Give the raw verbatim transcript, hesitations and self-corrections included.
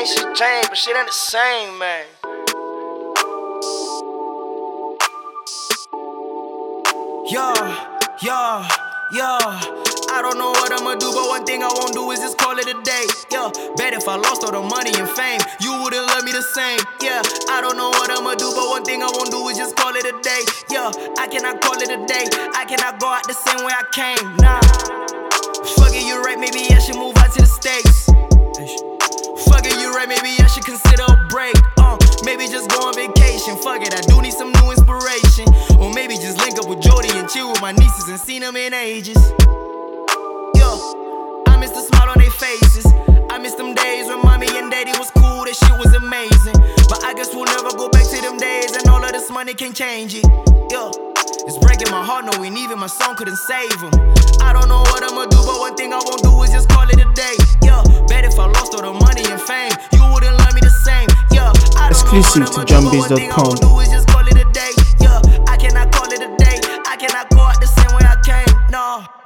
Things just change, but shit ain't the same, man. Yo, yo, yo, I don't know what I'ma do, but one thing I won't do is just call it a day. Yeah, bet if I lost all the money and fame, you wouldn't love me the same. Yeah, I don't know what I'ma do, but one thing I won't do is just call it a day. Yeah, I cannot call it a day. I cannot go out the same way I came. Nah, fuck it, you're right, maybe I should move out to the States. Fuck it, you're right, maybe I should consider a break. Uh, maybe just go on vacation. Fuck it, I do need some new inspiration. Or maybe just link up with Jody and chill with my nieces and seen them in ages. Yo, I miss the smile on their faces. I miss them days when mommy and daddy was cool, that shit was amazing. But I guess we'll never go back to them days, and all of this money can't change it. Yo, it's breaking my heart knowing even my song couldn't save them. I don't know what I'ma do, but one thing I won't do is just call it a day. Yo, bet if I lost all the money and fame, you wouldn't love me the same. Yo, I don't Exclusive know what to I'ma do, but one thing I won't do Jumbase dot com. is just call it a day. Yo, I cannot call it a day. I cannot go out the same way I came. No.